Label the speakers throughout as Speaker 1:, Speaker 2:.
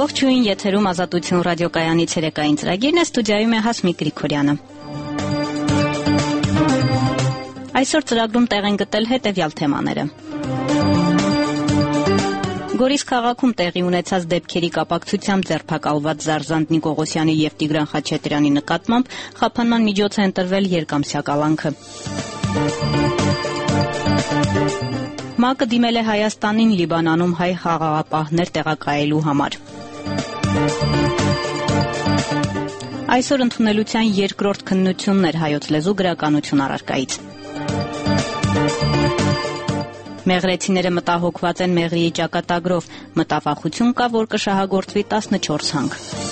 Speaker 1: Ողջույն, եթերում Ազատություն ռադիոկայանի ցերեկային ծրագիրն է, ստուդիայում է Հասմիկ Գրիգորյանը։ Այսօր ծրագրում տեղ են գտել հետևյալ թեմաները։ Գորիս քաղաքում տեղի ունեցած դեպքերի կապակցությամբ ձերբակալված Զարզանտ Նիկողոսյանի և Տիգրան Խաչատրյանի նկատմամբ խափանման միջոց է ընտրվել երկամսյա կալանքը։ ՄԱԿ-ը դիմել է Հայաստանին Լիբանանում հայ խաղաղապահներ տեղակայելու համար։ Այսօր ընդունելության երկրորդ քննությունն էր հայոց լեզու գրականություն առարկայից։ Մեղրեցիները մտահոգված են Մեղրիի ճակատագրով, մտավախություն կա, որ կշահագործվի 14 հանք։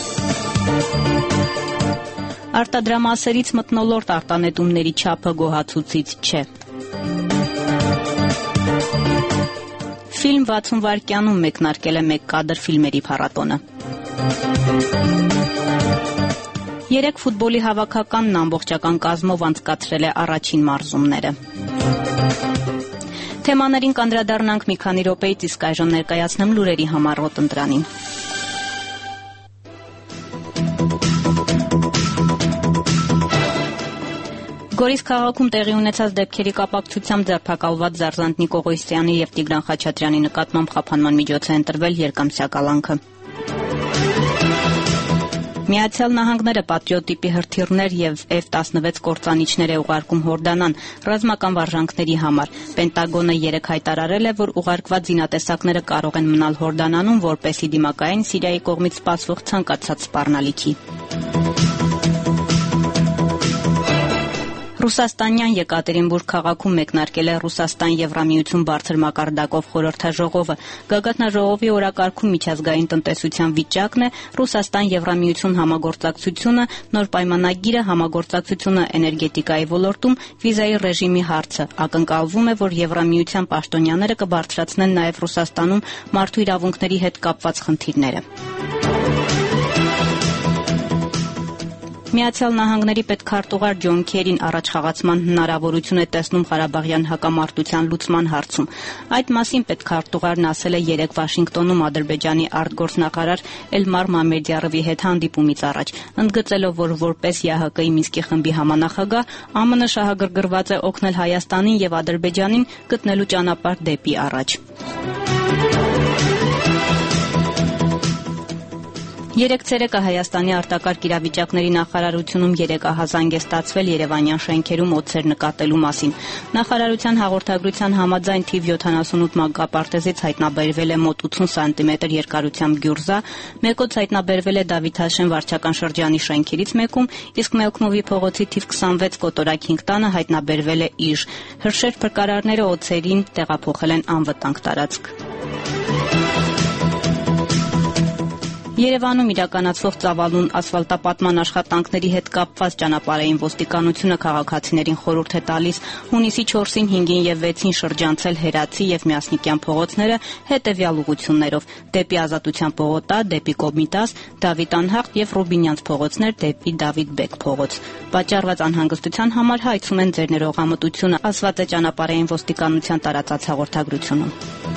Speaker 1: Արտադրամասերից մթնոլորտ արտանետումների չափը գոհացուցիչ չէ։ Ֆիլմ 60 վայրկյանում մեկնարկել է մեկ կադր ֆիլմերի փառատոնը։ 3 ֆուտբոլի հավաքականն ամբողջական կազմով անցկացրել է առաջին մարզումները։ Թեմաներին կանդրադառնանք մի քանի րոպեից, իսկ այժմ ներկայացնեմ լուրերի համառոտ ընտրանին։ Գորիս քաղաքում տեղի ունեցած դեպքերի կապակցությամբ ձերբակալված Զարզանտ Նիկողոսյանի և Տիգրան Խաչատրյանի նկատմամբ խափանման միջոց է ընտրվել երկամսյա կալանքը։ Միացյալ Նահանգները պատրիոտ տիպի հրթիռներ և F-16 կործանիչներ է ուղարկում Հորդանան ռազմական վարժանքների համար։ Պենտագոնը 3 հայտարարել է, որ ուղարկված զինատեսակները կարող են մնալ Հորդանանում, որպեսզի դիմակայեն Սիրիայի կողմից սպասվող ցանկացած սպառնալիքի։ Ռուսաստանյան Եկատերինբուրգ քաղաքում մեկնարկել է Ռուսաստան-Եվրամիություն բարձր մակարդակով խորհրդաժողովը։ Գագաթնաժողովի օրակարգում միջազգային տնտեսության վիճակն է, Ռուսաստան-Եվրամիություն համագործակցությունը, նոր պայմանագիրը, համագործակցությունը էներգետիկայի ոլորտում, վիզայի ռեժիմի հարցը։ Ակնկալվում է, որ Եվրամիության պաշտոնյաները կբարձրացնեն նաև Ռուսաստանում մարդու իրավունքների հետ կապված խնդիրները։ Միացյալ Նահանգների պետքարտուղար Ջոն Քերին առաջխաղացման հնարավորություն է տեսնում Ղարաբաղյան հակամարտության լուծման հարցում։ Այդ մասին պետքարտուղարն ասել է 3 Վաշինգտոնում Ադրբեջանի արտգործնախարար Էլմար Մամեդյարովի հետ հանդիպումից առաջ, ընդգծելով, որ որպես ԵԱՀԿ-ի Մինսկի խմբի համանախագահ ԱՄՆ շահագրգռված է օգնել Հայաստանին և Ադրբեջանին գտնելու ճանապարհ դեպի առաջ։ 3 ցերեկը Հայաստանի արտակարգ իրավիճակների նախարարությունում երեկահազանգ է ստացվել Երևանյան շենքերում օձեր նկատելու մասին։ Նախարարության հաղորդագրության համաձայն թիվ 78 մանկապարտեզից հայտնաբերվել է մոտ 80 սանտիմետր երկարությամբ գյուրզա, մեկոց հայտնաբերվել է Դավիթաշեն վարչական շրջանի շենքերից մեկում, իսկ Մելքմովի փողոցի թիվ 26 կոտորակ 5 տանը հայտնաբերվել է իժ։ Հրշեջ փրկարարները օձերին տեղափոխել են անվտանգ տարածք։ Երևանում իրականացվող ծավալուն ասֆալտապատման աշխատանքների հետ կապված ճանապարհային ոստիկանությունը քաղաքացիներին խորհուրդ է տալիս հունիսի 4-ին, 5-ին և 6-ին շրջանցել Հերացի և Միասնիկյան փողոցները հետևյալ ուղղություններով՝ դեպի Ազատության պողոտա, դեպի Կոմիտաս, Դավիթ Անհախտ և Ռուբինյանց փողոցներ դեպի Դավիթ Բեկ փողոց։ Պատճառված անհանգստության համար հայցում են ձեր ներողամտությունը, ասված է ճանապարհային ոստիկանության տարածած հաղորդագրությունում։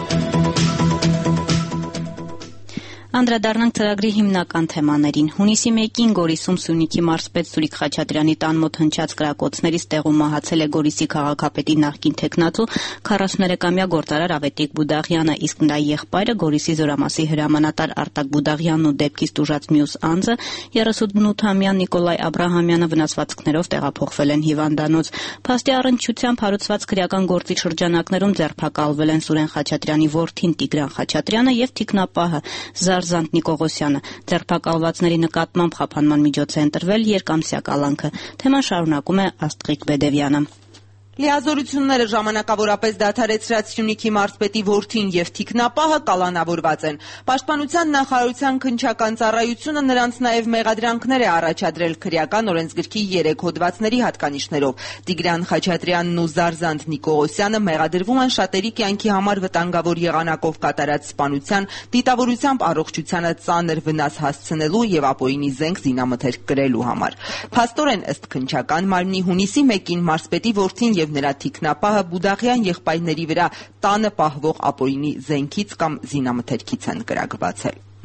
Speaker 1: Անդրադառնանք ծրագրի հիմնական թեմաներին։ Հունիսի 1-ին Գորիսում Սյունիքի մարզպետ Սուրիկ Խաչատրյանի տան մոտ հնչած կրակոցներից տեղում մահացել է Գորիսի քաղաքապետի նախկին թեկնածու 43-ամյա գործարար Ավետիք Բուդաղյանը, իսկ նրա եղբայրը Գորիսի Զորամասի հրամանատար Արտակ Բուդաղյանն ու դեպքից տուժած մյուս անձը 38-ամյա Նիկոլայ Աբրահամյանը վնասվածքներով տեղափոխվել են հիվանդանոց։ Փաստի առնչությամբ հարուցված քրեական գործի շրջանակներում ձերբակալվել են Սուրեն Խաչատրյանի որդին Տիգրան Խաչատրյանը և թիկնապահը Զարզանտ Նիկողոսյանը։ Ձերբակալվածների նկատմամբ խափանման միջոց է ընտրվել երկամսյա կալանքը։ Թեման շարունակում է Աստղիկ Բեդևյանը։
Speaker 2: Լիազորությունները ժամանակավորապես դադարեցրած Սյունիքի մարզպետի որդին և թիկնապահը կալանավորված են։ Պաշտպանության նախարարության քննչական ծառայությունը նրանց նաև մեղադրանքներ է առաջադրել քրեական օրենսգրքի 3 հոդվածների հատկանիշներով։ Տիգրան Խաչատրյանն ու Զարզանտ Նիկողոսյանը մեղադրվում են շատերի կյանքի համար վտանգավոր եղանակով կատարած սպանության, դիտավորությամբ առողջությանը ծանր վնաս հասցնելու և ապօրինի զենք զինամթերք կրելու համար։ Փաստորեն, ըստ քննչական մարմնի, հունիսի 1-ին մարզպետի որդին և նրա թիկնապահը Բուդաղյան եղբայրների վրա տանը պահվող ապօրինի զենքից կամ զինամթերքից են կրակ բացել։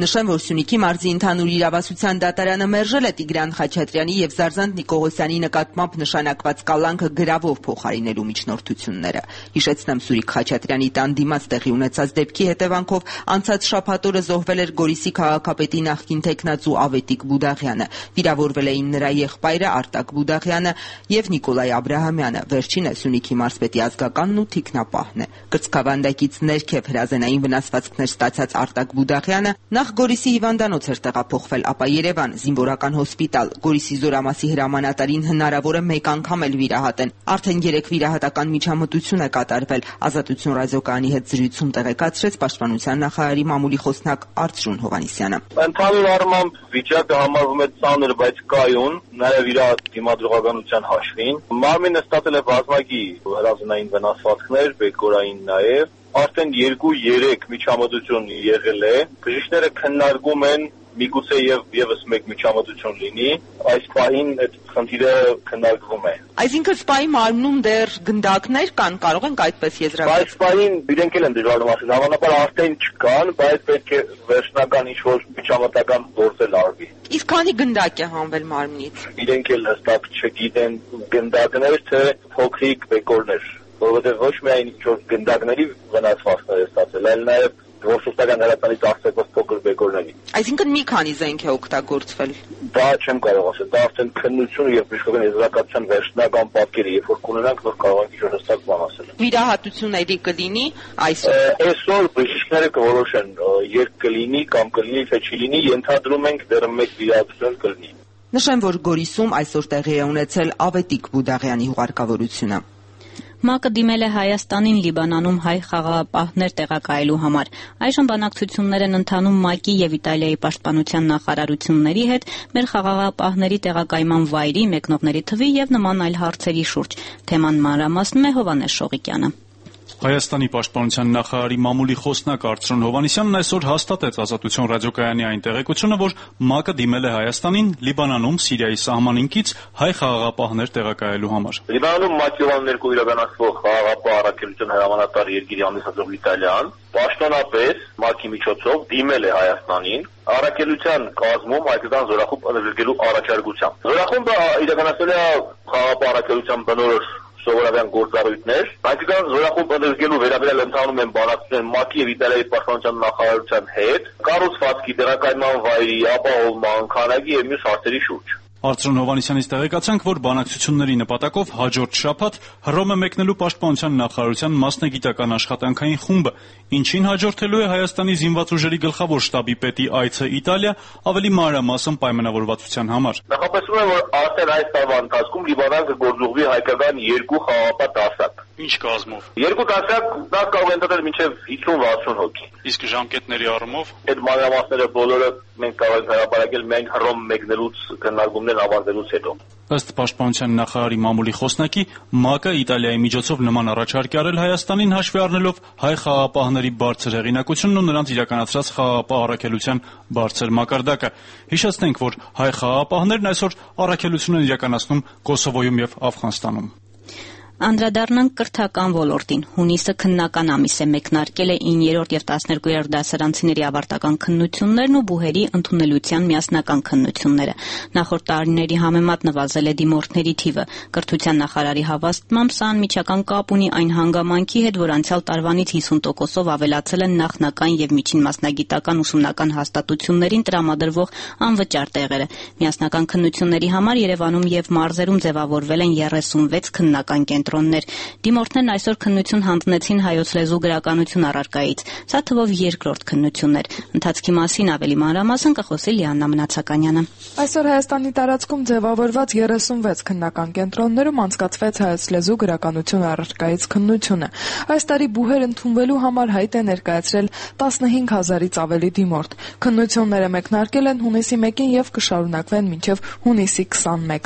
Speaker 2: Նշեմ, որ Սյունիքի մարզի ընդհանուր իրավասության դատարանը մերժել է Տիգրան Խաչատրյանի եւ Զարզանտ Նիկողոսյանի նկատմամբ նշանակված կալանքը գրավով փոխարինելու միջնորդությունները։ Հիշեցնեմ, Սուրիկ Խաչատրյանի տան դիմաց տեղի ունեցած դեպքի հետևանքով անցած շաբաթ օրը զոհվել էր Գորիսի քաղաքապետի նախկին տեխնացու Ավետիք Բուդաղյանը։ Վիրավորվել էին նրա եղբայրը Արտակ Բուդաղյանը եւ Նիկոլայ Աբրահամյանը։ Վերջինը Սյունիքի մարզպետի ազգականն ու թիկնապահն է։ Կրծքավանդակից ներքև հրազենային վնասվածքներ ստացած Արտակ Բուդաղյանը նախ Գորիսի հիվանդանոց էր տեղափոխվել, ապա Երևան զինվորական հոսպիտալ։ Գորիսի Զորամասի հրամանատարին հնարավոր է մեկ անգամ էլ վիրահատեն։ Արդեն 3 վիրահատական միջամտություն է կատարվել։ Ազատություն ռադիոկայանի հետ զրույցում տեղեկացրեց Պաշտպանության նախարարի մամուլի խոսնակ Արծրուն Հովհաննիսյանը։
Speaker 3: Ընդհանուր առմամբ վիճակը համարվում է ծանր, բայց կայուն, նաև իր դիմադրողականության հաշվին։ Մարմինը ստացել է բազմակի հրազենային վնասվածքներ, բեկորային նաև։ Արդեն 2-3 միջամտություն եղել է։ Բժիշկները քննարկում են միգուցե եւս մեկ միջամտություն լինի, այս պահին այդ խնդիրը քննարկվում է։
Speaker 2: Այսինքն սպայի մարմնում դեռ գնդակներ կան, կարող ենք այդպես եզրակացնել։
Speaker 3: Այս պահին իրենք էլ են դժվարում ասել, հավանաբար արդեն չկան, բայց պետք է վերջնական ինչ-որ միջամտական գործել արվի։
Speaker 2: Իսկ քանի գնդակ է հանվել մարմնից։
Speaker 3: Իրենք էլ հստակ չգիտեն գնդակներ, թե փոքրիկ բեկորներ, որովհետև ոչ միայն ինչ-որ գնդակների վնասվածքներ է ստացել, այլ նաև ռոսոստական հրատանից արձակված փոքր բեկորների։
Speaker 2: Այսինքն մի քանի զենք է օգտագործվել։
Speaker 3: Դա չեմ կարող ասել, դա արդեն քննությունը եւ բժշկական եզրակացության վերջնական պատկերը, երբ որ կունենանք, նոր կարող ենք ինչ-որ հստակ բան ասել։
Speaker 2: Վիրահատությունների կլինի այսօր։
Speaker 3: Այսօր բժիշկները կորոշեն, երբ կլինի կամ կլինի, թե չի լինի, ենթադրում ենք դեռ մեկ վիրահատություն կլինի։
Speaker 2: Նշեմ, որ Գորիսում այսօր տեղի է ունեցել Ավետիք Բուդաղյանի հուղարկավորությունը։
Speaker 1: ՄԱԿ-ը դիմել է Հայաստանին Լիբանանում հայ խաղաղապահներ տեղակայելու համար։ Այժմ բանակցություններ են ընթանում ՄԱԿ-ի եւ Իտալիայի պաշտպանության նախարարությունների հետ մեր խաղաղապահների տեղակայման վայրի, մեկնողների թվի եւ նման այլ հարցերի շուրջ։ Թեման մանրամասնում է Հովհաննես Շողիկյանը։
Speaker 4: Հայաստանի պաշտպանության նախարարի մամուլի խոսնակ Արծրուն Հովհաննիսյանն այսօր հաստատեց Ազատություն ռադիոկայանի այն տեղեկությունը, որ ՄԱԿ-ը դիմել է Հայաստանին Լիբանանում Սիրիայի սահմանինքից հայ խաղաղապահներ տեղակայելու համար։
Speaker 3: Լիբանանում ՄԱԿ-ը իրականացվող խաղաղապահ առաքելության հրամանատար երկրի ամուսնացող Իտալիան պաշտոնապես ՄԱԿ-ի միջոցով դիմել է Հայաստանին առաքելության կազմում հայկական զորախումբ ընդգրկելու առաջարկությամբ։ Զորախումբը իրականացել է խաղաղապահ առաքելության բնորոշ սովորական գործառույթներ, հայկական զորախումբ ընդգրկելու վերաբերյալ ընթանում են բանակցություններ ՄԱԿ-ի եւ Իտալիայի պաշտպանության նախարարության հետ, կառուցվածքի տեղակայման վայրի, ապահովման, քանակի եւ մյուս հարցերի շուրջ։
Speaker 4: Արծրուն Հովհաննիսյանից տեղեկացանք, որ բանակցությունների նպատակով հաջորդ շաբաթ Հռոմ է մեկնելու պաշտպանության նախարարության մասնագիտական աշխատանքային խումբը, ինչին հաջորդելու է Հայաստանի զինված ուժերի գլխավոր շտաբի պետի այցը Իտալիա, ավելի մանրամասն պայմանավորվածության համար։
Speaker 3: Նախապատրաստում է, որ արդեն այս տարվա ընթացքում Լիբանան կգործուղվի հայկական 2 խաղաղապահ դասակ։
Speaker 4: Ինչ կազմով։
Speaker 3: 2 դասակ դա կարող է ընդդել մինչև 50-60 հոգի։
Speaker 4: Իսկ ժամկետների առումով
Speaker 3: այդ մանրամասները բոլորը մենք կարող ենք հրապարակել միայն Հռոմ մեկնելուց քննարկումներ ավարտելուց հետո։
Speaker 4: Ըստ պաշտպանության նախարարի մամուլի խոսնակի, ՄԱԿ-ը Իտալիայի միջոցով նման առաջարկ է արել Հայաստանին հաշվի առնելով հայ խաղաղապահների բարձր հեղինակությունն ու նրանց իրականացրած խաղաղապահ առաքելության բարձր մակարդակը։ Հիշեցնենք, որ հայ խաղաղապահներն այսօր առաքելություն են իրականացնում Կոսովոյում եւ Աֆղանստանում։
Speaker 1: Անդրադառնանք կրթական ոլորտին։ Հունիսը քննական ամիս է, մեկնարկել է 9-րդ եւ 12-րդ դասարանցիների ավարտական քննություններն ու բուհերի ընդունելության միասնական քննությունները։ Նախորդ տարիների համեմատ նվազել է դիմորդների թիվը։ Կրթության նախարարի հավաստմամբ սա անմիջական կապ ունի այն հանգամանքի հետ, որ անցյալ տարվանից 50%-ով ավելացել են նախնական եւ միջին մասնագիտական ուսումնական հաստատություններին տրամադրվող անվճար տեղերը։ Միասնական քննությունների համար Երևանում եւ մարզերում ձևավորվել են 36 քննական կենտրոններ։ Դիմորդներն այսօր քննություն հանձնեցին հայոց լեզու գրականություն առարկայից։ Սա թվով երկրորդ քննությունն էր։ Ընթացքի մասին ավելի մանրամասն կխոսի Լիաննա Մնացականյանը։
Speaker 5: Այսօր Հայաստանի տարածքում ձևավորված 36 քննական կենտրոններում անցկացվեց հայոց լեզու գրականություն առարկայից քննությունը։ Այս տարի բուհեր ընդունվելու համար հայտ է ներկայացրել 15000-ից ավելի դիմորդ։ Քննությունները մեկնարկել են հունիսի 1-ին եւ կշարունակվեն մինչեւ հունիսի 21-ը։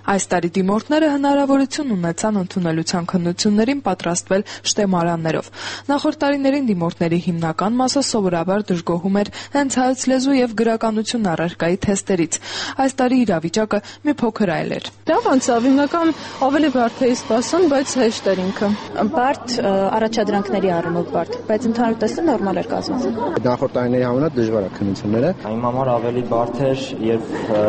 Speaker 5: Այս տարի դիմորդները հնարավորություն ունեցան ընդունելության քննություններին պատրաստվել շտեմարաններով։ Նախորդ տարիներին դիմորդների հիմնական մասը սովորաբար դժգոհում էր հենց հայոց լեզու եւ գրականություն առարկայի թեստերից։ Այս տարի իրավիճակը մի փոքր այլ էր։
Speaker 6: Լավ անցավ, հիմնական ավելի բարդ էի սպասում, բայց հեշտ էր ինքը։
Speaker 7: Բարդ առաջադրանքների առումով բարդ, բայց ընդհանուր տեսքը նորմալ էր կազմված։
Speaker 8: Նախորդ տարիների համեմատ դժվար է քննությունները։
Speaker 9: Իմ համար ավելի բարդ էր եւ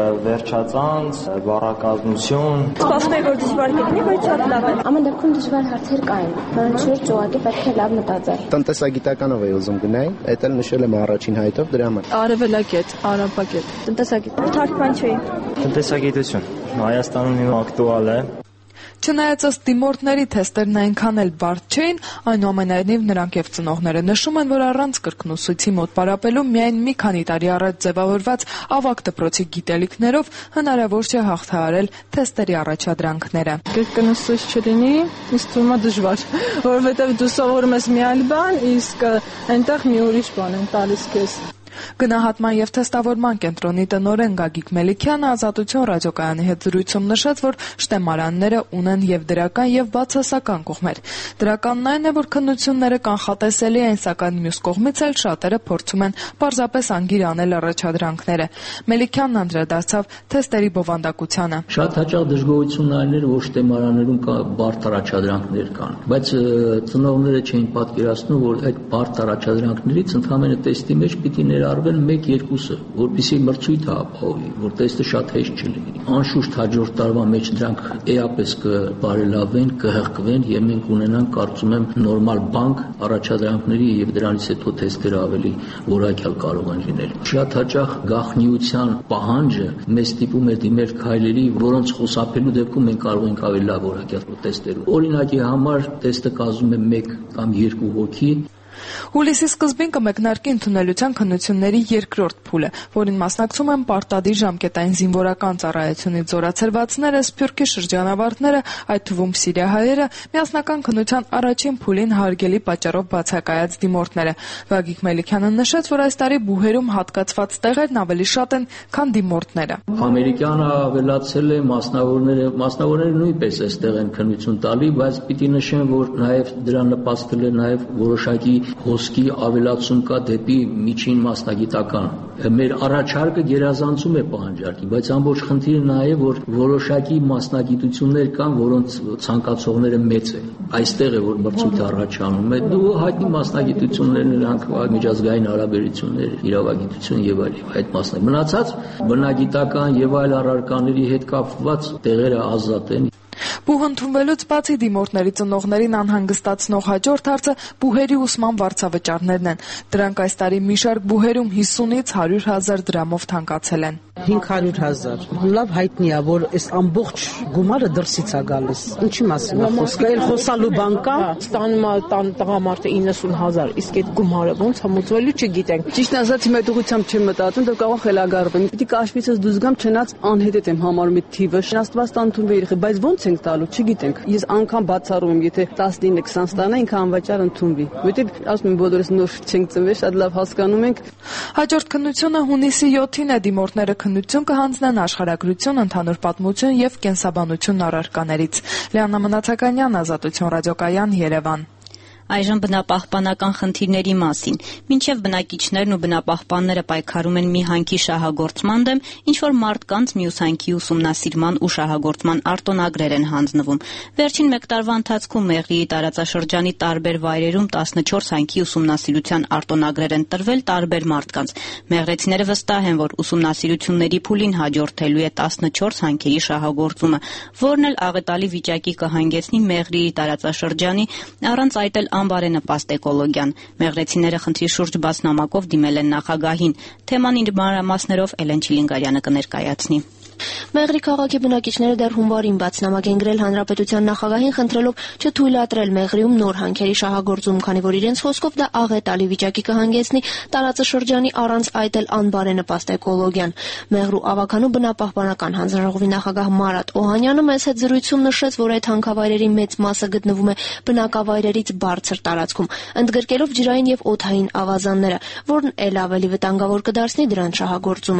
Speaker 9: վերջածանց, բառակազմություն։
Speaker 7: Սպասում էի, որ դժվար կլինի, բայց շատ լավ է։ Ամեն դեպքում դժվար հարցեր կային, որոնց ուղղակի պետք է լավ մտածել։
Speaker 8: Տնտեսագիտականով էի ուզում գնալ, այդ էլ նշել եմ առաջին հայտով դրա համար։
Speaker 6: Արևելագետ, արաբագետ,
Speaker 7: տնտեսագետ։ Թարգման չէի։
Speaker 9: Տնտեսագիտություն Հայաստանում հիմա ակտուալ է։
Speaker 5: Չնայած ըստ դիմորդների թեստերն այնքան էլ բարդ չէին, այնուամենայնիվ նրանք եւ ծնողները նշում են, որ առանց կրկնուսույցի մոտ պարապելու միայն մի քանի տարի առաջ ձևավորված ավագ դպրոցի գիտելիքներով հնարավոր չէ հաղթահարել թեստերի առաջադրանքները։
Speaker 6: Կրկնուսույց չլինի, ինձ թվում է դժվար, որովհետեւ դու սովորում ես մի այլ բան, իսկ այնտեղ մի ուրիշ բան են տալիս քեզ։
Speaker 5: Գնահատման եւ թեստավորման կենտրոնի տնօրեն Գագիկ Մելիքյանը Ազատություն ռադիոկայանի հետ զրույցում նշեց, որ շտեմարանները ունեն եւ դրական եւ բացասական կողմեր։ Դրականն այն է, որ քննությունները կանխատեսելի են, սակայն մյուս կողմից էլ շատերը փորձում են պարզապես անգիր անել առաջադրանքները։ Մելիքյանն անդրադարձավ թեստերի բովանդակությանը։
Speaker 10: Շատ հաճախ դժգոհությունն այն էր, որ շտեմարաններում կա բարդ առաջադրանքներ կան, բայց ծնողները չէին պատկերացնում, որ այդ բարդ առաջադրանքներից ընդհանրապես տեստի մեջ պիտի ներառվեն 1-2-ը, որպեսզի մրցույթը ապահովի, որ տեստը շատ հեշտ չլինի։ Անշուշտ հաջորդ տարվա մեջ դրանք էապես կբարելավեն, կհղկվեն եւ մենք ունենանք, կարծում եմ, նորմալ բանկ առաջադրանքների եւ դրանից հետո թեստերը ավելի որակյալ կարող են լինել։ Շատ հաճախ գաղտնիության պահանջը մեզ ստիպում է դիմել քայլերի, որոնց խուսափելու դեպքում մենք կարող ենք ավելի լավ որակյալ տեստեր։ Օրինակի համար տեստը կազմում է 1 կամ 2 հոգի։
Speaker 5: Հուլիսի սկզբին կմեկնարկի ընդունելության քննությունների երկրորդ փուլը, որին մասնակցում են պարտադիր ժամկետային զինվորական ծառայությունից զորացրվածները, Սփյուռքի շրջանավարտները, այդ թվում սիրիահայերը, միասնական քննության առաջին փուլին հարգելի պատճառով բացակայած դիմորդները։ Գագիկ Մելիքյանը նշեց, որ այս տարի բուհերում հատկացված տեղերն ավելի շատ են, քան դիմորդները։
Speaker 10: Ամերիկանը ավելացել է մասնավորները նույնպես այստեղ են քննություն տալի, բայց պիտի նշեմ, որ նաև դրան նպաստել է նաև որոշակի հոսքի ավելացում կա դեպի միջին մասնագիտական։ Մեր առաջարկը գերազանցում է պահանջարկի, բայց ամբողջ խնդիրը նա է, որ որոշակի մասնագիտություններ կան, որոնց ցանկացողները մեծ են։ Այստեղ է, որ մրցույթը առաջանում է։ Դու հայտնի մասնագիտություններ նրանք միջազգային հարաբերություններ, իրավագիտություն եւ այլ այդ մասն։ Մնացած բնագիտական եւ այլ առարկաների հետ կապված տեղերը ազատ են։
Speaker 5: Բուհ ընդունվելուց բացի դիմորդների ծնողներին անհանգստացնող հաջորդ հարցը բուհերի ուսման վարձավճարներն են։ Դրանք այս տարի մի շարք բուհերում 50-ից 100,000 դրամով թանկացել են։
Speaker 11: 500,000 լավ հայտնի է, որ այս ամբողջ գումարը դրսից է գալիս։ Ինչի մասին է խոսքը, այլ խոսալու բան կա։
Speaker 6: Ստանում է տղամարդը 90,000, իսկ այդ գումարը ոնց է մուծվելու չգիտենք։
Speaker 11: Ճիշտ ասած, իմ այդ ուղղությամբ չեմ մտածում, դա կարող խելագարվեմ։ Պիտի կաշվիցս դուրս գամ, չնայած անհետետ եմ համարում այդ թիվը։ Շնաստված տանթուն երեխա, բայց ոնց ենք տալու, չգիտենք։ Ես անգամ բացառում եմ, եթե 19-20 ստանա, ինքը անվճար ընդունվի։ Որտեւ ասում եմ, բոլորս նոր չենք ծնվել, շատ լավ հասկանում ենք։
Speaker 5: Հաջորդ քննությունը հունիսի 7-ին է, դիմորդները քննություն կհանձնեն աշխարհագրություն, ընդհանուր պատմություն եւ կենսաբանություն առարկաներից։ Լիաննա Մնացականյան, Ազատություն ռադիոկայան, Երևան։
Speaker 1: Այժմ բնապահպանական խնդիրների մասին։ Մինչև բնակիչներն ու բնապահպանները պայքարում են մի հանքի շահագործման դեմ, ինչ որ մարդկանց մյուս հանքի ուսումնասիրման ու շահագործման արտոնագրեր են հանձնվում։ Վերջին մեկ տարվա ընթացքում Մեղրիի տարածաշրջանի տարբեր վայրերում 14 հանքի ուսումնասիրության արտոնագրեր են տրվել տարբեր մարդկանց։ Մեղրեցիները վստահ են, որ ուսումնասիրությունների փուլին հաջորդելու է 14 հանքերի շահագործումը, որն էլ աղետալի վիճակի կհանգեցնի Մեղրիի տարածաշրջանի, առանց այդ էլ անբարենպաստ էկոլոգիան։ Մեղրեցիները խնդրի շուրջ բաց նամակով դիմել են նախագահին։ Թեման իր մանրամասներով Էլեն Չիլինգարյանը կներկայացնի։
Speaker 12: Մեղրի քաղաքի բնակիչները դեռ հունվարին բացնամակ են գրել հանրապետության նախագահին խնդրելով չթույլատրել Մեղրիում նոր հանքերի շահագործում, քանի որ իրենց խոսքով դա աղետալի վիճակի կհանգեցնի տարածաշրջանի, առանց այդ էլ անբարենպաստ էկոլոգիան։ Մեղրու ավագանու բնապահպանական հանձնաժողովի նախագահ Մարատ Օհանյանը մեծ հետ զրույցում նշեց, որ այդ հանքավայրերի մեծ մասը գտնվում է բնակավայրերից բարձր տարածքում, ընդգրկելով ջրային եւ օդային ավազանները, որն էլ ավելի վտանգավոր կդարձնի դրանց շահագործումը։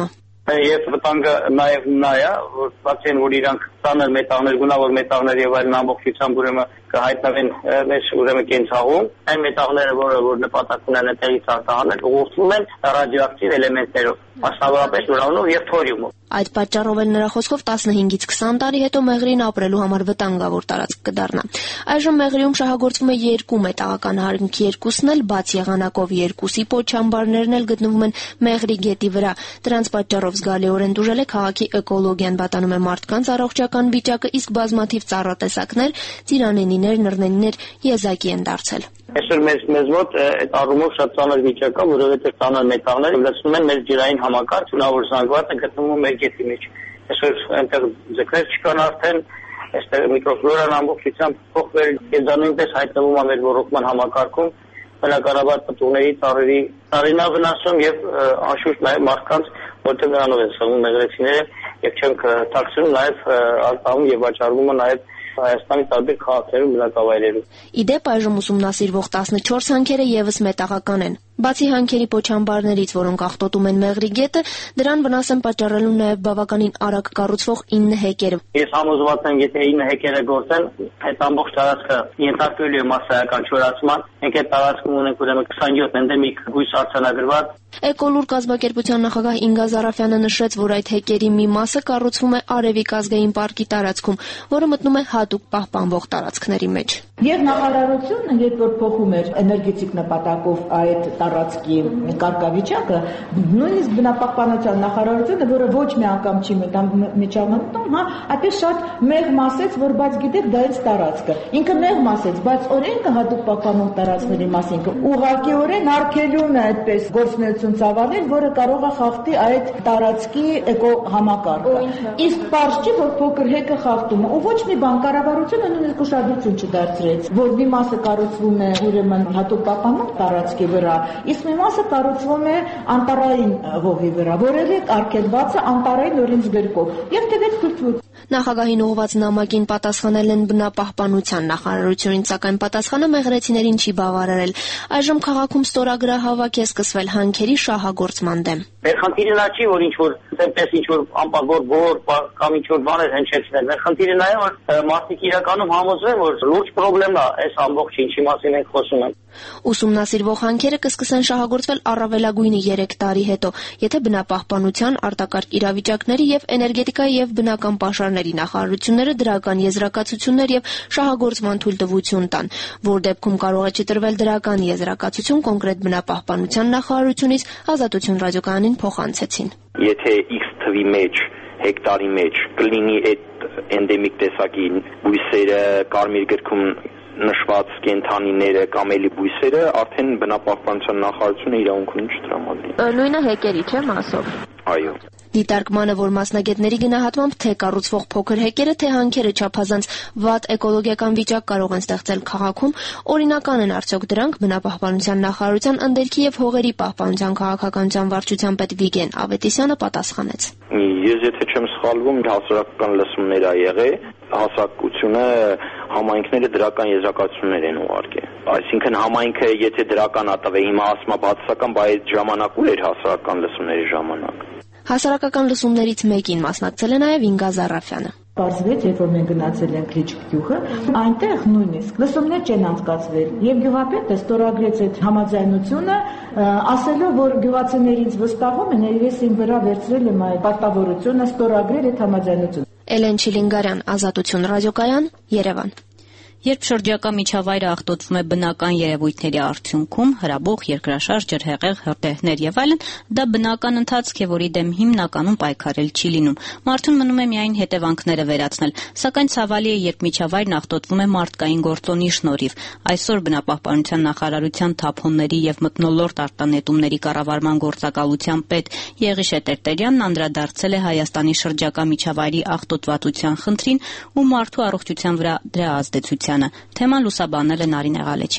Speaker 13: Եվ վտանգը նաև նա է, որ բացի այն, որ իրանք ծանր մետաղներ, գունավոր մետաղներ եւ այլն ամբողջությամբ ուրեմն կհայտնվեն մեր ուրեմն կենցաղում, այն մետաղները, որ նպատակ ունեն այդտեղից արտահանել, ուղղորդվում են ռադիոակտիվ էլեմենտներով, մասնավորապես ուրանով եւ թորիումով։
Speaker 12: Այդ պատճառով էլ նրա խոսքով 15-ից 20 տարի հետո Մեղրին ապրելու համար վտանգավոր տարածք կդառնա։ Այժմ Մեղրիում շահագործվում է 2 մետաղական հարմքի, երկուսն էլ բաց եղանակով, երկուսի պոչամբարներն էլ գտնվում են Մեղրի գետի վրա։ Դրանց պատճառով զգալիորեն դժուժել է քաղաքի էկոլոգիան, պատանում է մարդկանց առողջական վիճակը, իսկ բազմաթիվ ծառատեսակներ, ծիրանենիներ, նռնենիներ եզակի են դարձել։
Speaker 13: Այսօր մեզ մոտ այդ առումով շատ ծանր վիճակ է, որովհետև ծանր մետաղները լցնում են մեր ջրային համակարգ, ունավոր զանգվածը գտնվում մեր գետի մեջ։ Այսօր այնտեղ ձկներ չկան արդեն, այստեղ միկրոֆլորան ամբողջությամբ փոխվել, եւ դա նույնպես հայտնվում է մեր ռոռոկման համակարգում, բնականաբար պտուղների, ծառերի տարինավնասում եւ անշուշտ նաեւ մարդկանց, որտեղ նրանով են սնվում մեղրեցիները եւ չենք թաքցնում նաեւ արտահում եւ վաճառվում է նաեւ Հայաստանի տարբեր քաղաքներում, բնակավայրերում։
Speaker 12: Իդեպ այժմ ուսումնասիրվող 14 հանքերը եւս մետաղական են։ Բացի հանքերի պոչամբարներից, որոնք աղտոտում են Մեղրի գետը, դրան վնաս են պատճառելու նաև բավականին արագ կառուցվող 9 հեկեր։
Speaker 13: Ես համոզված եմ, եթե 9 հեկերը գործեն, այդ ամբողջ տարածքը ենթարկվելու է մասսայական չորացման։ Մենք այդ տարածքում ունենք ուրեմն 27 էնդեմիկ բույս արձանագրված։
Speaker 12: Էկոլուր կազմակերպության նախագահ Ինգա Զարաֆյանը նշեց, որ այդ հեկերի մի մասը կառուցվում է Արևիկ ազգային պարկի տարածքում, որը մտնում է հատուկ պահպանվող տարածքների մեջ։
Speaker 14: Եվ նախարարությունը, երբ որ փոխում էր էներգետիկ նպատակով այդ տարածքի կարգավիճակը, նույնիսկ բնապահպանության նախարարությունը, որը ոչ մի անգամ չի միջամտում, այդպես շատ մեղմ ասեց, որ բայց գիտեք, դա այս տարածքը։ Ինքը մեղմ ասեց, բայց օրենքը հատուկ պահպանող տարածքների մասին ուղղակիորեն արգելում է այդպես գործունեություն ծավալել, որը կարող է խախտի այդ տարածքի էկո համակարգը։ Իսկ պարզ չի, որ փոքր հեկը խախտում է, ու ոչ մի բան կառավարությունը նույնիսկ ուշադրություն չդարձրեց, որ մի մասը կառուցվում է ուրեմն հատուկ պահպանող տարածքի վրա, իսկ մի մասը կառուցվում է անտառային հողի վրա, որը արգելված է անտառային օրենսգրքով եւ թվեց քրթվեց։
Speaker 12: Նախագահին ուղղված նամակին պատասխանել են բնապահպանության նախարարությունից, սակայն պատասխանը մեղրեցիներին չի բավարարել։ Այժմ քաղաքում ստորագրահավաք է սկսվել հանքերի շահագործման դեմ։
Speaker 13: Մեր խնդիրը նա չի, որ ինչ-որ այնպես ինչ-որ անպագոր բոր կամ ինչ-որ բաներ հնչեցնել։ Մեր խնդիրը նա է, որ մարդիկ իրականում համոզվեն, որ լուրջ խնդրեմ է այս ամբողջ ինչի մասին ենք խոսում ենք։
Speaker 12: Ուսումնասիրվող հանքերը կսկսեն շահագործվել առավելագույնը 3 տարի հետո, եթե բնապահպանության, արտակարգ իրավիճակների եւ էներգետիկայի եւ բնական պաշարների նախարարությունները դրական եզրակացություններ եւ շահագործման թույլտվություն տան, որ դեպքում կարող է չտրվել դրական եզրակացություն կոնկրետ բնապահպանության նախարարությունից, Ազատություն ռադիոկայանին փոխանցեցին։
Speaker 15: Եթե X թվի մեջ հեկտարի մեջ կլինի այդ էնդեմիկ տեսակի բույսերը, կարմիր գրքում նշված կենթանիները կամ էլի բույսերը, արդեն բնապահպանության նախարարությունը իրավունք ունի չտրամադրի։
Speaker 12: Նույնը հեկերի չէ մասով։
Speaker 15: Այո։
Speaker 12: Դիտարկմանը, որ մասնագետների գնահատմամբ թե կառուցվող փոքր հեկերը, թե հանքերը չափազանց վատ էկոլոգիական վիճակ կարող են ստեղծել քաղաքում, օրինական են արդյոք դրանք, բնապահպանության նախարարության ընդերքի եւ հողերի պահպանության քաղաքականության վարչության պետ Վիգեն Ավետիսյանը պատասխանեց։
Speaker 15: Ես եթե չեմ սխալվում, հասարակական լսումներ ա եղել, հասարակությունը համայնքները դրական եզրակացություններ են ուղարկել։ Այսինքն համայնքը եթե դրական ա տվել, հիմա ասում է բացասական, բայց այդ ժամանակ ուր էր հասարակական լսումների ժամանակ։
Speaker 12: Հասարակական լսումներից մեկին մասնակցել է նաև Ինգա Զարաֆյանը։
Speaker 14: Պարզվեց, երբ որ մենք գնացել ենք Քրիչք գյուղը, այնտեղ նույնիսկ լսումներ չեն անցկացվել, եւ գյուղապետը ստորագրեց այդ համաձայնությունը, ասելով, որ գյուղացիներից վստահում են, եւ ես ին վրա վերցրել եմ այդ պարտավորությունը ստորագրել այդ համաձայնությունը։
Speaker 12: Էլեն Չիլինգարյան, Ազատություն ռադիոկայան, Երևան։
Speaker 1: Երբ շրջակա միջավայրը աղտոտվում է բնական երևույթների արդյունքում, հրաբուխ, երկրաշարժ, ջրհեղեղ, հրդեհներ եւ այլն, դա բնական ընթացք է, որի դեմ հիմնականում պայքարել չի լինում։ Մարդուն մնում է միայն հետևանքները վերացնել, սակայն ցավալի է, երբ միջավայրն աղտոտվում է մարդկային գործոնի շնորհիվ։ Այսօր բնապահպանության նախարարության թափոնների եւ մթնոլորտ արտանետումների կառավարման գործակալության պետ Եղիշե Տերտերյանն անդրադարձել է Հայաստանի շրջակա միջավայրի աղտոտվածության խնդրին ու մարդու առողջության վրա դրա ազդեցության Թեման լուսաբանել է Նարինե Ղալեչյանը։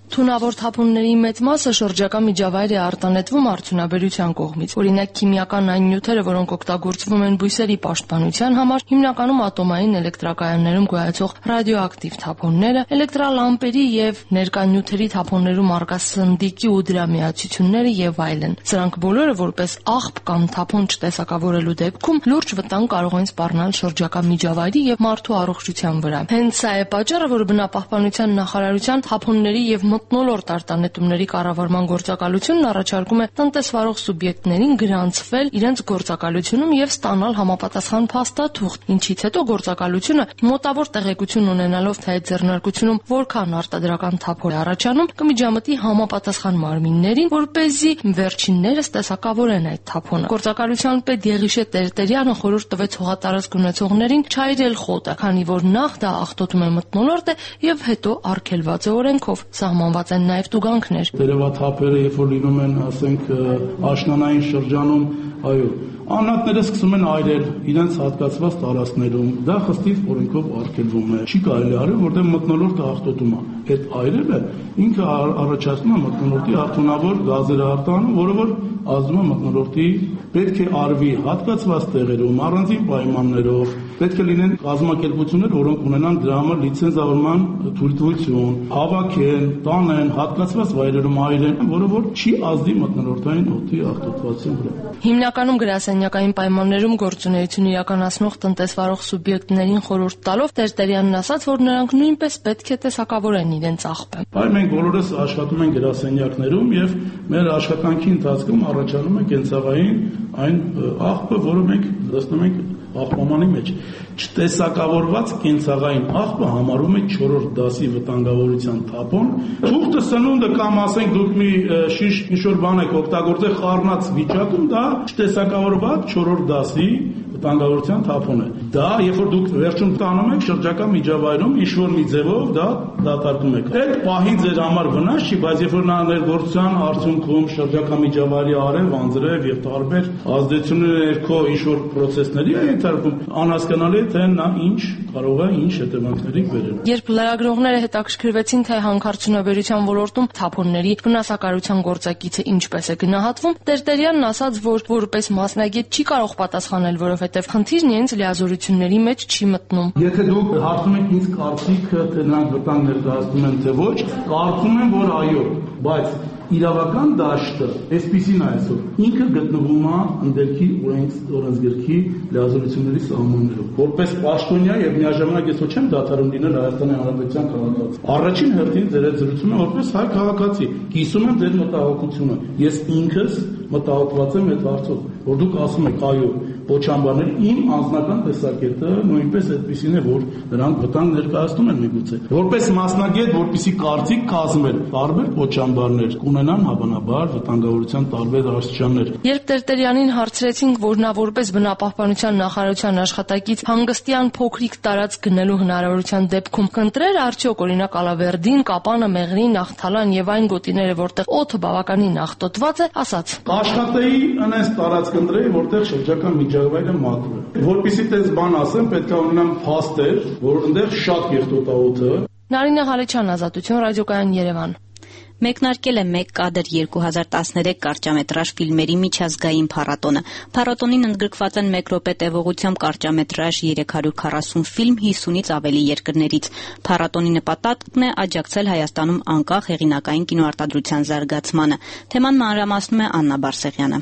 Speaker 5: Թունավոր թափոնների մեծ մասը շրջակա միջավայր է արտանետվում արդյունաբերության կողմից։ Օրինակ, քիմիական այն նյութերը, որոնք օգտագործվում են բույսերի պաշտպանության համար, հիմնականում ատոմային էլեկտրակայաններում գոյացող ռադիոակտիվ թափոնները, էլեկտրալամպերի եւ ներկանյութերի թափոններում առկա սնդիկի ու դրա միացությունները եւ այլն։ Սրանք բոլորը որպես աղբ կամ թափոն չտեսակավորելու դեպքում լուրջ վտանգ կարող են սպառնալ շրջակա միջավայրի եւ մարդու առողջության վրա։ Հենց սա է պատճառը, որ բնապահպանության նախարարության թափոնների եւ մթնոլորտ արտանետումների կառավարման գործակալությունն առաջարկում է տնտեսվարող սուբյեկտներին գրանցվել իրենց գործակալությունում եւ ստանալ համապատասխան փաստաթուղթ, ինչից հետո գործակալությունը մոտավոր տեղեկություն ունենալով թե այդ ձեռնարկությունում որքան արտադրական թափոր է առաջանում, կմիջամտի համապատասխան մարմիններին, որպեսզի վերջիններս տեսակավորեն այդ թափոնը։ Գործակալության պետ Եղիշե Տերտերյանը խորհուրդ տվեց հողատարածք ունեցողներին չայրել խոտը, քանի որ նախ դա աղտոտում է մթնոլորտը եւ հետո արգելված է օրենքով սահմանված են նաև տուգանքներ։
Speaker 16: Տերևաթափերը, երբ որ լինում են, ասենք, աշնանային շրջանում, այո, անհատները սկսում են այրել իրենց հատկացված տարածքներում, դա խստիվ օրենքով արգելվում է։ Չի կարելի արել, որտեղ մթնոլորտը աղտոտում է։ Այդ այրելը ինքը առաջացնում է մթնոլորտի արտոնավոր գազերը արտանում, որը որ ազդում է մթնոլորտի, պետք է արվի հատկացված տեղերում, առանձին պայմաններով, պետք է լինեն կազմակերպություններ, որոնք ունենան դրա համար լիցենզավորման թույլտվություն, հավաքեն, տանեն, հատկացված վայրերում այրեն, որը որ չի ազդի մթնոլորտային օդի աղտոտվածության վրա։
Speaker 5: Հիմնականում գրասենյակային պայմաններում գործունեություն իրականացնող տնտեսվարող սուբյեկտներին խորհուրդ տալով Տերտերյանն ասաց, որ նրանք նույնպես պետք է տեսակավորեն իրենց աղբը։
Speaker 16: Բայց մենք բոլորս աշխատում ենք գրասենյակներում եւ մեր աշխատանքի ընթացքում առաջանում է կենցաղային այն աղբը, որը մենք դասնում ենք աղբամանի մեջ։ Չտեսակավորված կենցաղային աղբը համարվում է 4-րդ դասի վտանգավորության թափոն։ Թուղթը սնունդը կամ ասենք դուք մի շիշ ինչ-որ բան եք օգտագործել խառնած վիճակում, դա չտեսակավորված 4-րդ դասի վտանգավորության թափոն է։ Դա երբ որ դուք վերջում տանում եք շրջակա միջավայրում ինչ-որ մի ձևով դա դատարկում եք։ Այդ պահին ձեր համար վնաս չի, բայց երբ որ նա ներգործության արդյունքում շրջակա միջավայրի արև, անձրև եւ տարբեր ազդեցությունների ներքո ինչ-որ process-ների է ենթարկվում, անհասկանալի է թե նա ինչ կարող է ինչ հետևանքների բերել։
Speaker 5: Երբ լրագրողները հետաքրքրվեցին, թե հանքարդյունաբերության ոլորտում թափոնների վնասակարության գործակիցը ինչպես է գնահատվում, Տերտերյանն ասաց, որ որպես մասնագետ չի կարող պատասխանել, որովհետև խնդիրն իրենց լիազորությունների մեջ չի մտնում։
Speaker 16: Եթե դուք հարցնում եք ինձ կարծիքը, թե նրանք վտանգ ներկայացնում են թե ոչ, կարծում եմ, որ այո, բայց իրավական դաշտը այսպիսին այսօր ինքը գտնվում է ընդերքի օրենսգրքի լիազորությունների սահմաններում։ Որպես պաշտոնյա եւ միաժամանակ ես ոչ եմ դադարում լինել Հայաստանի Հանրապետության քաղաքացի։ Առաջին հերթին ձեր այդ զրուցումը որպես հայ քաղաքացի կիսում եմ ձեր մտահոգությունը։ Ես ինքս մտահոգված եմ այդ հարցով, որ դուք ասում եք այո, Պոչամբարներ իմ անձնական տեսակետը նույնպես այդպեսին է, որ նրանք վտանգ ներկայացնում են միգուցե։ Որպես մասնագետ, որպեսի կարծիք կազմել, տարբեր պոչամբարներ կունենան հավանաբար վտանգավորության տարբեր աստիճաններ։
Speaker 5: Երբ Տերտերյանին հարցրեցինք, որ նա որպես բնապահպանության նախարարության աշխատակից հանգստյան փոքրիկ տարածք գնելու հնարավորության դեպքում կընտրեր արդյոք օրինակ Ալավերդին, Կապանը, Մեղրին, Նախթալան եւ այն գոտիները, որտեղ օդը բավականին աղտոտված է, ասաց.
Speaker 16: Աշխատեի այնպես տարածք ընտրեի, որտեղ շրջակա միջավայրը մաքուր է։ Որպեսզի տես բան ասեմ, պետք է ունենամ փաստեր, որ այնտեղ շատ կեղտոտ է օդը։
Speaker 5: Նարինե Ղալեչյան, Ազատություն, Ռադիոկայան, Երևան։
Speaker 1: Մեկնարկել է 1 կադր 2013 կարճամետրաժ ֆիլմերի միջազգային փառատոնը։ Փառատոնին ընդգրկված են 1 րոպե տևողությամբ կարճամետրաժ 340 ֆիլմ 50-ից ավելի երկրներից։ Փառատոնի նպատակն է աջակցել Հայաստանում անկախ հեղինակային կինոարտադրության զարգացմանը։ Թեման մանրամասնում է Աննա Բարսեղյանը։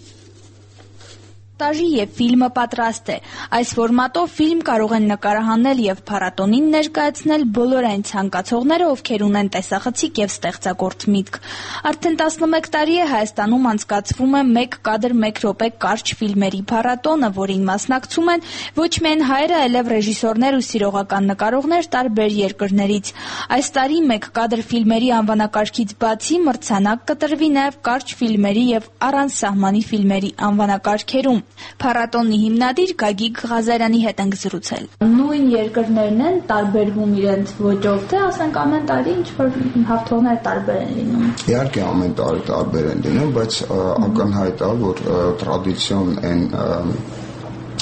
Speaker 17: Տաժի եւ ֆիլմը պատրաստ է։ Այս ֆորմատով ֆիլմ կարող են նկարահանել եւ փառատոնին ներկայացնել բոլոր այն ցանկացողները, ովքեր ունեն տեսախցիկ եւ ստեղծագործ միտք։ Արդեն 11 տարի է Հայաստանում անցկացվում է 1 կադր 1 րոպե կարճ ֆիլմերի փառատոնը, որին մասնակցում են ոչ միայն հայերը, այլև ռեժիսորներ ու սիրողական նկարողներ տարբեր երկրներից։ Այս տարի 1 կադր ֆիլմերի անվանակարգից բացի մրցանակ կտրվի նաեւ կարճ ֆիլմերի եւ առանց սահմանի ֆիլմերի անվանակարգերում։ Փառատոնի հիմնադիր Գագիկ Ղազարյանի հետ ենք զրուցել։
Speaker 18: Նույն երկրներն են տարբերվում իրենց ոճով, թե ասենք ամեն տարի ինչ-որ հաղթողները տարբեր են լինում։
Speaker 19: Իհարկե ամեն տարի տարբեր են լինում, բայց ակնհայտ է, որ տրադիցիոն այն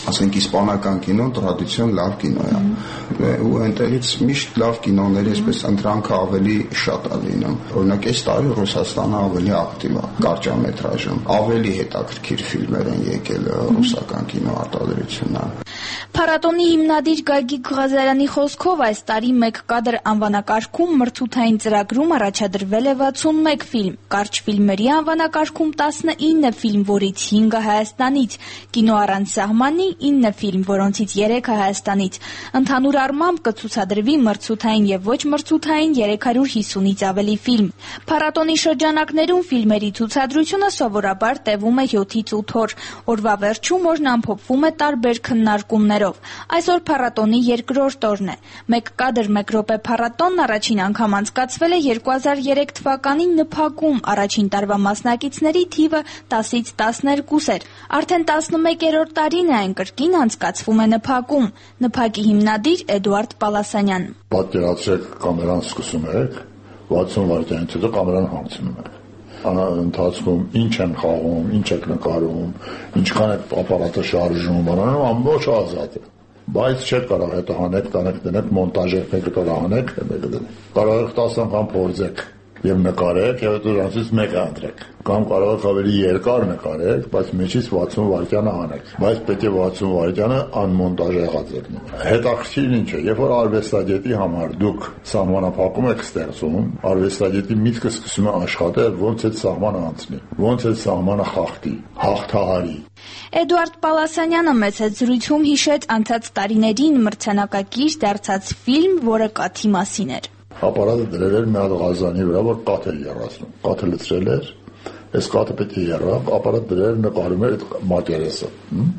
Speaker 19: ասենք իսպանական կինոն տրադիցիոն լավ կինո է ու այնտեղից միշտ լավ կինոների այսպես ընտրանքը ավելի շատ է լինում օրինակ այս տարի Ռուսաստանը ավելի ակտիվ է կարճամետրաժում ավելի հետաքրքիր ֆիլմեր են եկել ռուսական կինոարտադրությունն
Speaker 17: Փառատոնի հիմնադիր Գագիկ Ղազարյանի խոսքով այս տարի մեկ կադր անվանակարգում մրցութային ծրագրում առաջադրվել է 61 ֆիլմ, կարճ ֆիլմերի անվանակարգում 19 ֆիլմ, որից 5-ը Հայաստանից, կինո առանց սահմանի 9 ֆիլմ, որոնցից 3-ը Հայաստանից։ Ընդհանուր առմամբ կցուցադրվի մրցութային եւ ոչ մրցութային 350-ից ավելի ֆիլմ։ Փառատոնի շրջանակներում ֆիլմերի ցուցադրությունը սովորաբար տևում է 7-ից 8 օր։ Օրվա վերջում օրն ամփոփվում է տարբեր քննարկումներով։ Այսօր փառատոնի երկրորդ օրն է։ Մեկ կադր մեկ րոպե փառատոնն առաջին անգամ անցկացվել է 2003 թվականին ՆՓԱԿ-ում, առաջին տարվա մասնակիցների թիվը 10-ից 12 էր։ Արդեն 11-րդ տարին է այն կրկին անցկացվում է ՆՓԱԿ-ում։ ՆՓԱԿ-ի հիմնադիր Էդուարդ Պալասանյան։
Speaker 20: Պատկերացրեք, կամերան սկսում եք, 60 վայրկյանից հետո կամերան հանգցնում եք։ Ընթացքում ինչ են խաղում, ինչ եք նկարում, ինչքան եք ապարատը շարժում, ամբողջ ազատ է։ Բայց չեք կարող հետո հանեք, տանեք դնեք, մոնտաժ մեկը կարող հանեք, մեկը դնեք։ Կարող եք 10 անգամ փորձեք եւ նկարեք, եւ հետո դրանից մեկը ընտրեք։ Կամ կարող եք ավելի երկար նկարեք, բայց մեջից 60 վայրկյանը անեք։ Բայց պետք է 60 վայրկյանը անմոնտաժ եղած լինի։ Հետաքրքիրն ինչ է, երբ որ արվեստագետի համար դուք սահմանափակում եք ստեղծում, արվեստագետի միտքը սկսում է աշխատել, ոնց այդ սահմանը անցնի, ոնց այդ սահմանը խախտի, հաղթահարի։
Speaker 17: Էդուարդ Պալասանյանը մեծ զրույցում հիշեց անցած տարիներին մրցանակակիր դարձած ֆիլմ, որը կաթի մասին էր։
Speaker 20: Ապարատը դրել էր մի հատ ղազանի վրա, որ կաթ էր եռացնում։ Կաթը լցրել էր, այս կաթը պետք է եռա, ապարատ դրել նկարում էր այդ մակերեսը։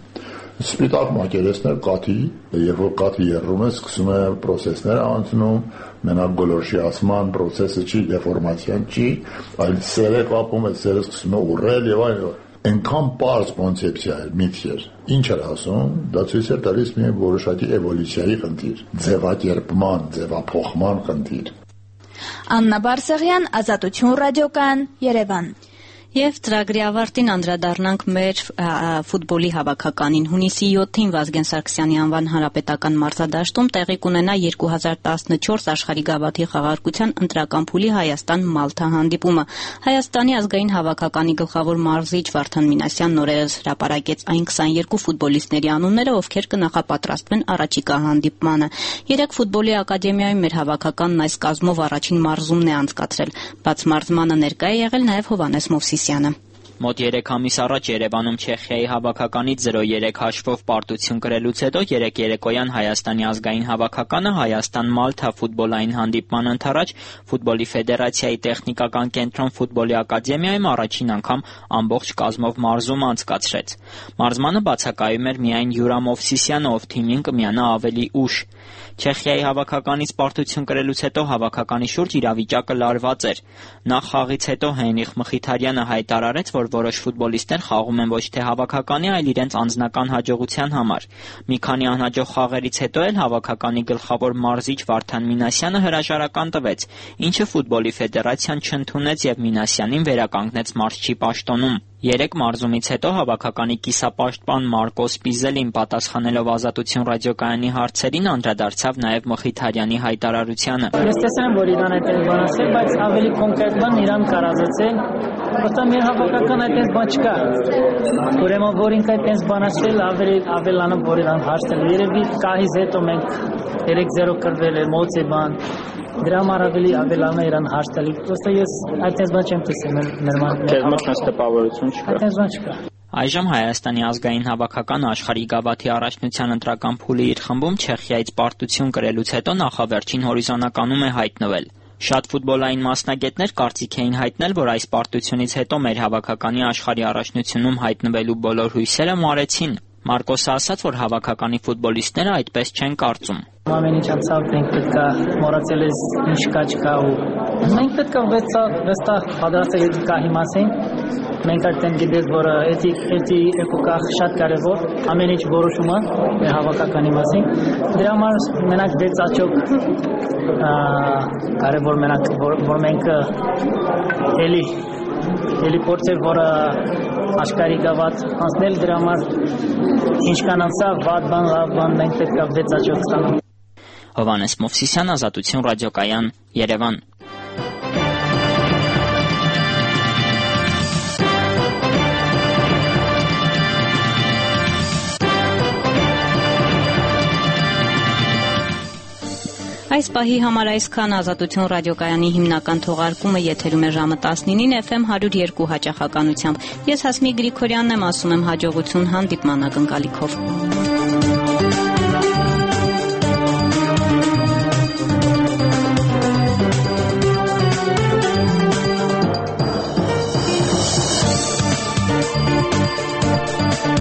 Speaker 20: Սպիտակ մակերեսն էր կաթի, երբ որ կաթը եռում է, սկսում է պրոցեսներ անցնում, մենակ գոլորշիացման պրոցեսը չի, դեֆորմացիան չի, այլ սերը կապում է, սերը սկսում է ուռել եւ այլն։ Այնքան պարզ կոնցեպցիա էր, միտք էր։ Ինչ էր ասում, դա ցույց էր տալիս մի որոշակի էվոլյուցիայի խնդիր, ձևակերպման, ձևափոխման խնդիր։
Speaker 17: Աննա Բարսեղյան, Ազատություն ռադիոկայան, Երևան։
Speaker 1: Եվ ծրագրի ավարտին անդրադառնանք մեր ֆուտբոլի հավաքականին։ Հունիսի 7-ին Վազգեն Սարգսյանի անվան հանրապետական մարզադաշտում տեղի կունենա 2014 աշխարհի գավաթի խաղարկության ընտրական փուլի Հայաստան-Մալթա հանդիպումը։ Հայաստանի ազգային հավաքականի գլխավոր մարզիչ Վարդան Մինասյանն օրերս հրապարակեց այն 22 ֆուտբոլիստների անունները, ովքեր կնախապատրաստվեն առաջիկա հանդիպմանը։ 3 ֆուտբոլի ակադեմիայում մեր հավաքականն այս կազմով առաջին մարզումն է անցկացրել։ Բաց մարզմանը ներկա է եղել նաև Հովհաննես Մովսիսյանը։
Speaker 21: Մոտ 3 ամիս առաջ Երևանում Չեխիայի հավաքականից 0-3 հաշվով պարտություն կրելուց հետո 3 երեկոյան Հայաստանի ազգային հավաքականը Հայաստան-Մալթա ֆուտբոլային հանդիպման ընթരാճ ֆուտբոլի ֆեդերացիայի տեխնիկական կենտրոն ֆուտբոլի ակադեմիայում առաջին անգամ ամբողջ կազմով մարզում անցկացրեց։ Մարզմանը բացակայում էր միայն Յուրա Մովսիսյանը, ով թիմին կմիանա ավելի ուշ։ Չեխիայի հավաքականից պարտություն կրելուց հետո հավաքականի շուրջ իրավիճակը լարված էր։ Նախ խաղից հետո Հենրիխ Մխիթարյանը հայտարարեց, որ որոշ ֆուտբոլիստներ խաղում են ոչ թե հավաքականի, այլ իրենց անձնական հաջողության համար։ Մի քանի անհաջող խաղերից հետո էլ հավաքականի գլխավոր մարզիչ Վարդան Մինասյանը հրաժարական տվեց, ինչը ֆուտբոլի ֆեդերացիան չընդունեց եւ Մինասյանին վերականգնեց մարզչի պաշտոնում։ 3 մարզումից հետո հավաքականի կիսապաշտպան Մարկոս Պիզելին պատասխանելով Ազատություն ռադիոկայանի հարցերին անդրադարձավ նաև Մխիթարյանի հայտարարությանը։
Speaker 22: Ես տեսել եմ, որ իրան այդպես բան ասել, բայց ավելի կոնկրետ բան իրան կարազացել, որտեղ մեր հավաքական այդպես բան չկա։ Ուրեմն որ ինքը այդպես բան ասել, ավելանում որ իրան հարցել։ Երևի կահից հետո մենք 3-0 կրվել է մոց է բան։ Դրա համար ավելի ավելանում իրան հարցել։ Ոստը ես այդպես բան չեմ տեսել մեր
Speaker 21: մոտ տպավորություն չկա։
Speaker 22: Այդպես բան չկա։
Speaker 21: Այժմ Հայաստանի ազգային հավաքականը աշխարհի գավաթի առաջնության ընտրական փուլի իր խմբում Չեխիայից պարտություն կրելուց հետո նախավերջին հորիզոնականում է հայտնվել։ Շատ ֆուտբոլային մասնագետներ կարծիք էին հայտնել, որ այս պարտությունից հետո մեր հավաքականի աշխարհի առաջնությունում հայտնվելու բոլոր հույսերը մարեցին։ Մարկոսը ասաց, որ հավաքականի ֆուտբոլիստները այդպես չեն կարծում։
Speaker 22: Ամեն ինչ անցավ, մենք պետք է մոռացել ես ինչ կա չկա ու մենք պետք է վստահ պատրաստել կահի մասին։ Մենք արդեն գիտենք, որ էդի էպոկա շատ կարևոր, ամեն ինչ որոշումը մեր հավաքականի մասին։ Դրա համար մենակ դեց աճոք կարևոր մենակ որ մենք էլի փորձել, որ աշխարհի գավաթ անցնել դրա համար ինչքան անցավ վատ բան լավ բան մենք պետք է վեց աճով ստանանք։
Speaker 21: Հովհաննես Մովսիսյան, Ազատություն ռադիոկայան, Երևան։
Speaker 1: Այս պահի համար այսքան Ազատություն ռադիոկայանի հիմնական թողարկումը եթերում է ժամը 19-ին FM 102 հաճախականությամբ։ Ես Հասմիկ Գրիգորյանն եմ, ասում եմ հաջողություն հանդիպման ակնկալիքով։